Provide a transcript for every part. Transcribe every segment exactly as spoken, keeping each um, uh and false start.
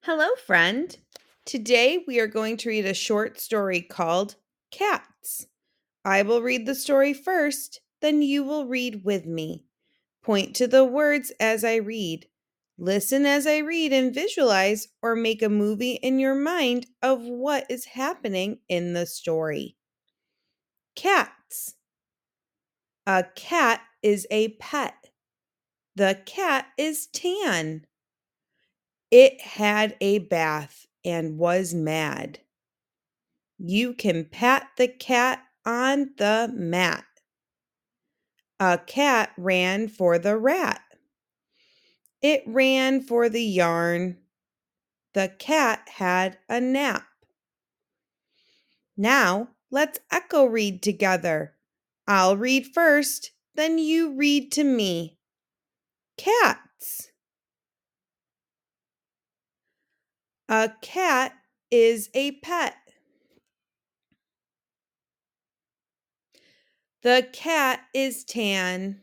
Hello, friend. Today we are going to read a short story called Cats. I will read the story first, then you will read with me. Point to the words as I read. Listen as I read and visualize or make a movie in your mind of what is happening in the story. Cats. A cat is a pet. The cat is tan. It had a bath and was mad. You can pat the cat on the mat. A cat ran for the rat. It ran for the yarn. The cat had a nap. Now let's echo read together. I'll read first, then you read to me. Cats. A cat is a pet. The cat is tan.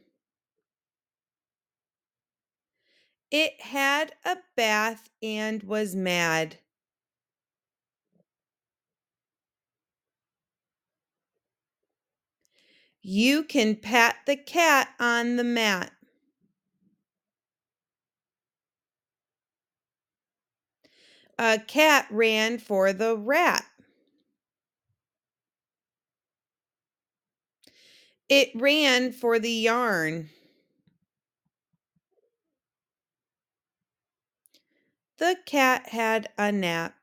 It had a bath and was mad. You can pat the cat on the mat. A cat ran for the rat. It ran for the yarn. The cat had a nap.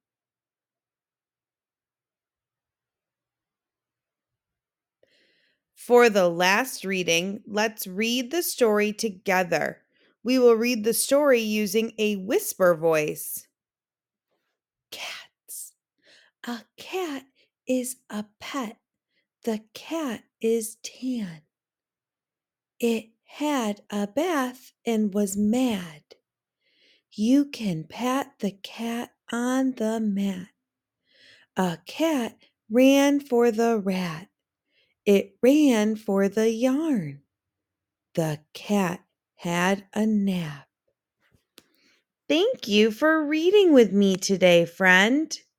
For the last reading, let's read the story together. We will read the story using a whisper voice. Cats. A cat is a pet. The cat is tan. It had a bath and was mad. You can pat the cat on the mat. A cat ran for the rat. It ran for the yarn. The cat had a nap. Thank you for reading with me today, friend.